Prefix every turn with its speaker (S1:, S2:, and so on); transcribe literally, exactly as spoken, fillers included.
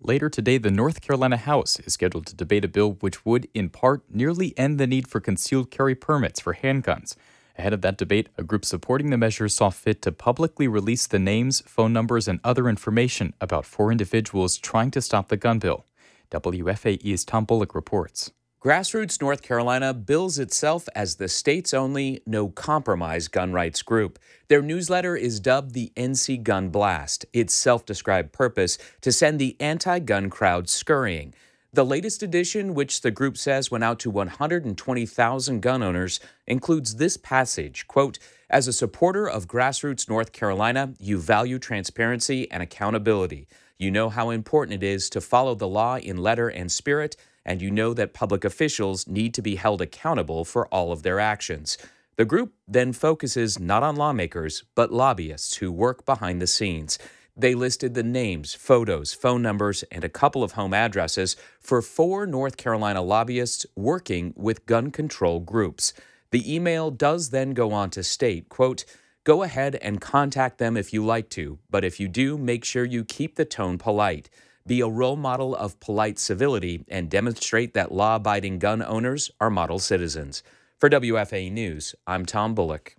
S1: Later today, the North Carolina House is scheduled to debate a bill which would, in part, nearly end the need for concealed carry permits for handguns. Ahead of that debate, a group supporting the measure saw fit to publicly release the names, phone numbers, and other information about four individuals trying to stop the gun bill. W F A E's Tom Bullock reports.
S2: Grassroots North Carolina bills itself as the state's only no-compromise gun rights group. Their newsletter is dubbed the N C Gun Blast, its self-described purpose to send the anti-gun crowd scurrying. The latest edition, which the group says went out to one hundred twenty thousand gun owners, includes this passage, quote, "As a supporter of Grassroots North Carolina, you value transparency and accountability. You know how important it is to follow the law in letter and spirit, and you know that public officials need to be held accountable for all of their actions." The group then focuses not on lawmakers, but lobbyists who work behind the scenes. They listed the names, photos, phone numbers, and a couple of home addresses for four North Carolina lobbyists working with gun control groups. The email does then go on to state, quote, "Go ahead and contact them if you like to, but if you do, make sure you keep the tone polite. Be a role model of polite civility and demonstrate that law-abiding gun owners are model citizens." For W F A E News, I'm Tom Bullock.